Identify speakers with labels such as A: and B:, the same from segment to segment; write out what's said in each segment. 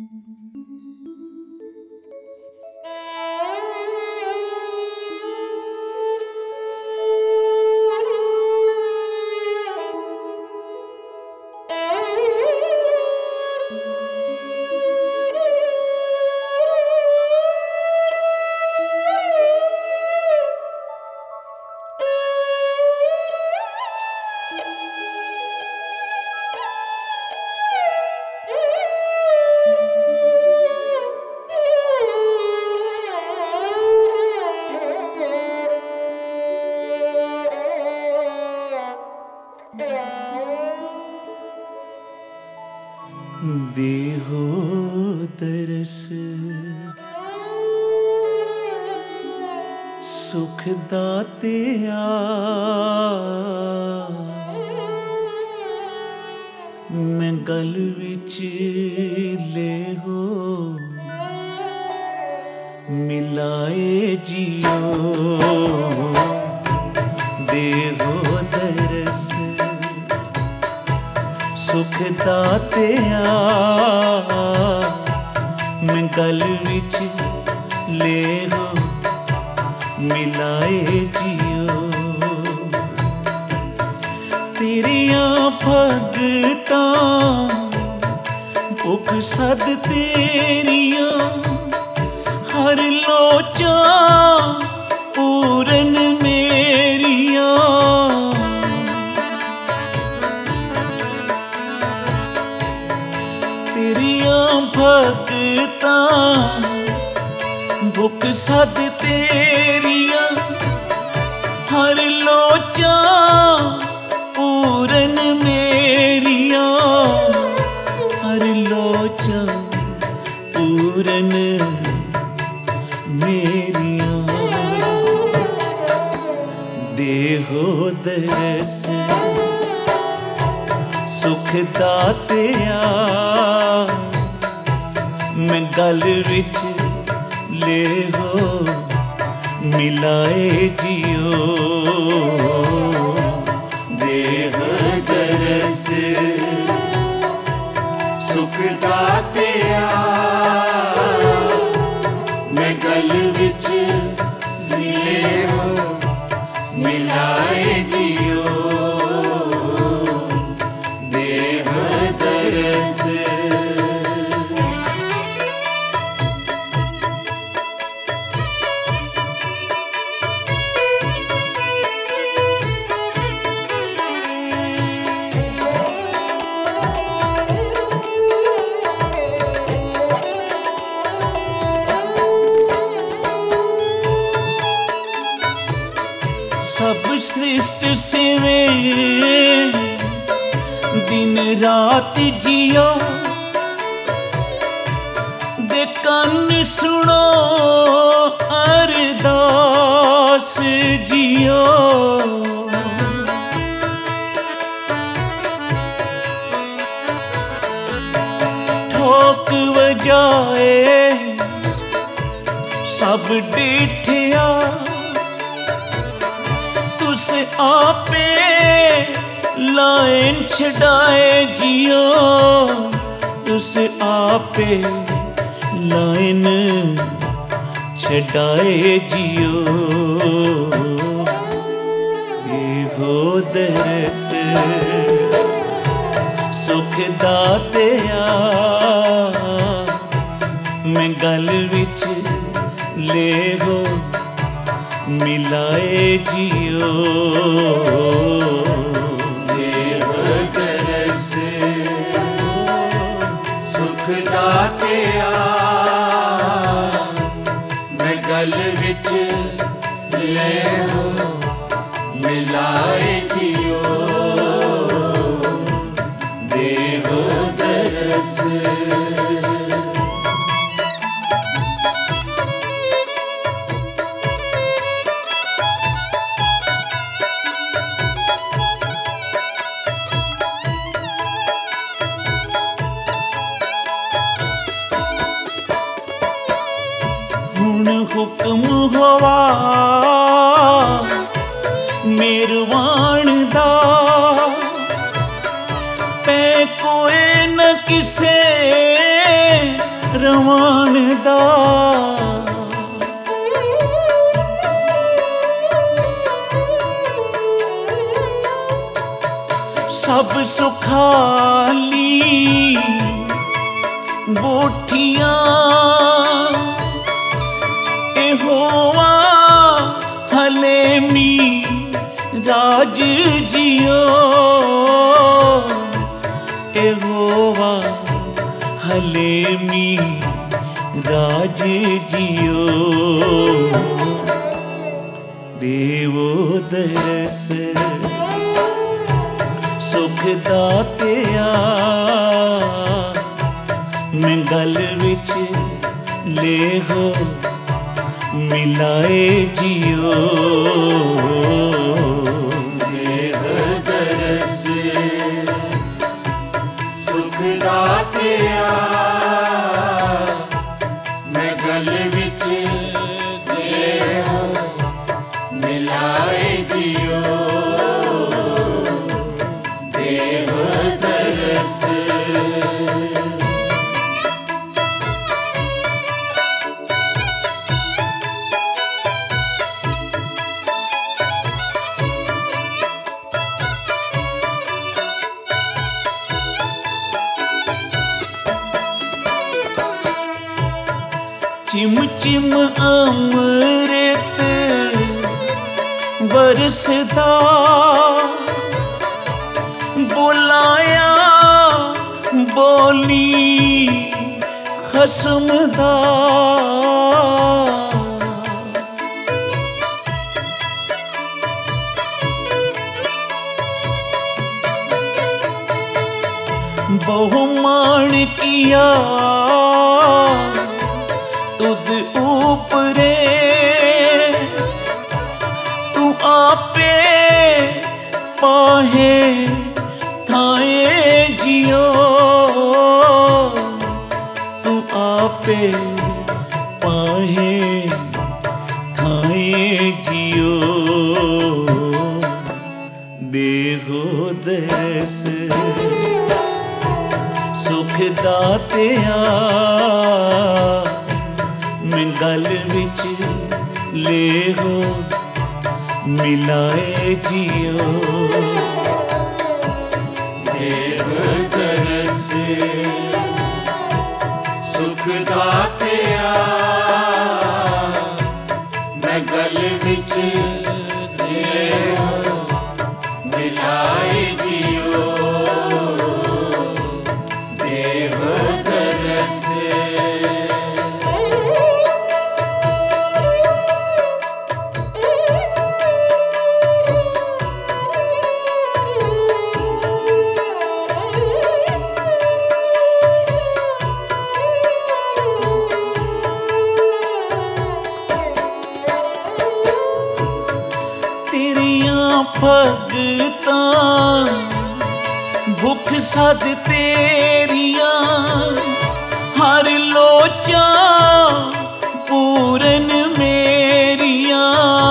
A: देहो तरस सुख दातिया, मैं गल विच लेहो मिलाए जियो। देहो तरस सुख दातिया, मैं गल विच लेहो मिलाए जियो। तेरिया भगतां भुख सद तेरिया, हर लोचा पूरन मेरिया। तेरिया भगतां भुख सद तेरिया, हर लोचा पूरन मेरिया। हर लोचा पूरन मेरिया। देहो दरस सुख दातिया, मैं गल विच लेहो मिलाए जियो।
B: देहो दरस सुख दातिया, मैं गल विच लेहो मिलाए जियो। देहो दरस
A: सब सृष्ट सेवे दिन रात जियो। दे कन्न सुनो अरदास जियो। ठोक वजाए सब डिठिया, तुस आपे लाइन छड़ाए जियो। तुस आपे लाइन छड़ाए जियो। देहो दरस सुख दातिया, मैं गल विच लेहो मिलाए जियो।
B: देहो दरस सुख दातिया, मैं गल विच लेहो मिलाए जियो। देहो दरस
A: हुक्म होवा मेरवान दा, पै कोई न किसे रवान दा सब सुखाली बोठियां एहोवा हलेमी राज जियो एहोवा हलेमी राज जियो देवो दरस सुख दातिया मैं गल विच ले हो मिलाए जियो
B: देव दरस सुख दातिया मैं गल विच ले हो मिलाए जियो देव दरस
A: चिम चिम अमृत बरसदा बुलाया बोली खसमदा बहुमान किया तुद ऊपरे तू आपे पाहे थाए जियो तू आपे पाहे थाए जियो देहो दरस सुख दातिया मैं गल विच ले हो मिलाए जियो
B: देव दरस सुख दातिया मैं गल विच ले हो मिलाए जियो देव दरस
A: भगतां भुख सद तेरिया हर लोचा पूरन मेरिया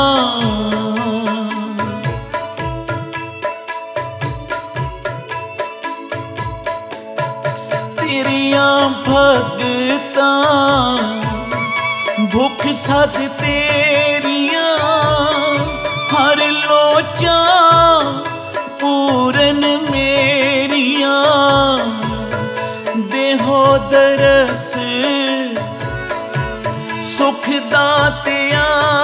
A: तेरिया भगतां भुख सद तेरिया हर लोचा पूरन मेरिया देहो दरस सुख दातिया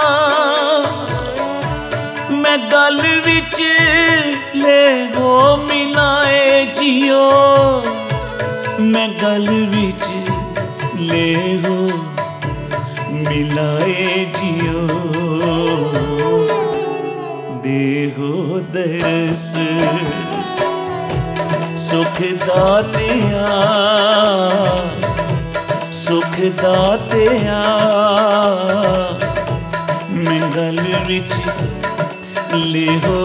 A: मैं गल विच ले हो मिलाए जियो मैं गल विच ले हो मिलाए जियो देहो दरस सुख दातिया सुख दातिया मैं गल विच ले हो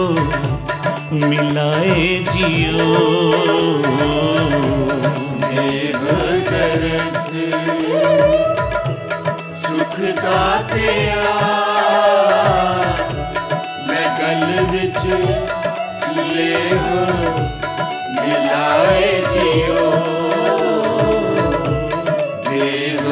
A: मिलाए जियो
B: देव दरस सुख दातिया मैं गल विच ले हो मिलाए जियो देव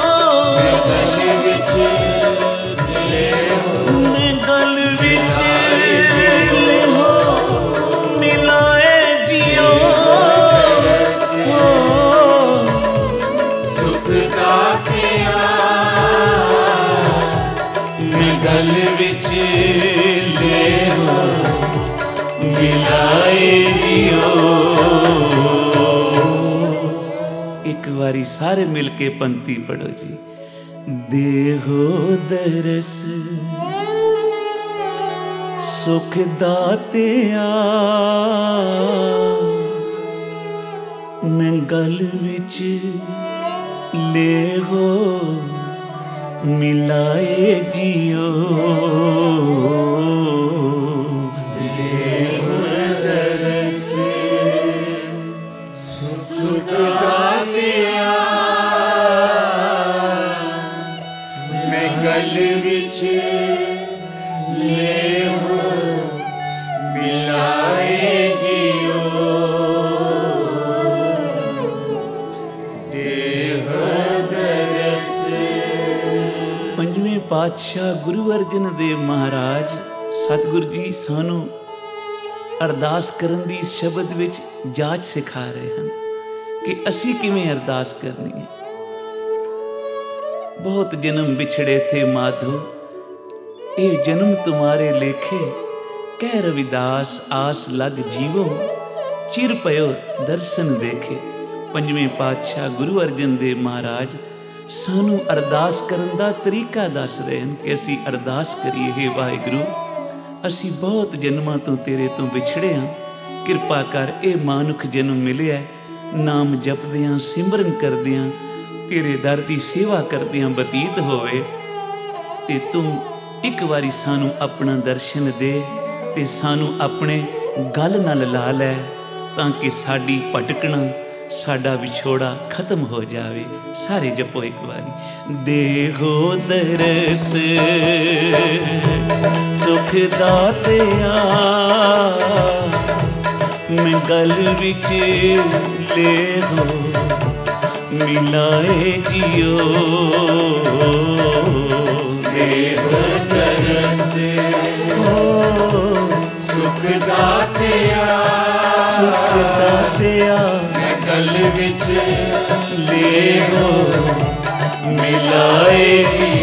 A: विच लेहो मिलाए जियो। एक बारी सारे मिलके पंक्ति पढ़ो जी। देहो दरस सुख दातिया मैं गल विच लेहो मिलाए जियो।
B: देहो दरस सुख दातिया मैं गल विच लेहो मिलाए जियो। देहो दरस।
A: पंजवें पातशाह गुरु अर्जन देव महाराज सतगुरु जी सानू अरदास करन दी इस शब्द विच जाच सिखा रहे हैं कि असी किवें अरदास करनी है। बहुत जन्म बिछड़े थे माधो ए जन्म तुम्हारे लेखे, कह रविदास आस लग जीवो चिर पयो दर्शन देखे। पंजवें पातशाह गुरु अर्जन देव महाराज सानू अरदास करन दा तरीका दस रहे हैं कि असी अरदास करिए। हे वाहिगुरू असी बहुत जन्मां तो तेरे तो विछड़े हाँ, किरपा कर ए मानुख जन्म मिलिया नाम जपदियां सिमरन करदियां तेरे दर दी सेवा करदियां बतीत होवे ते तू एक बारी सानू अपना दर्शन दे ते सानू अपने गल नाल ला लै ताकि साडी भटकना साडा विछोड़ा खत्म हो जावे। सारे जपो एक बारी। देहो दरस सुख दातिया मैं गल विच लेहो मिलाए जियो।
B: देहो दरस सुख दातिया
A: सुख दातिया
B: मैं गल विच
A: लेहो मिलाए जियो।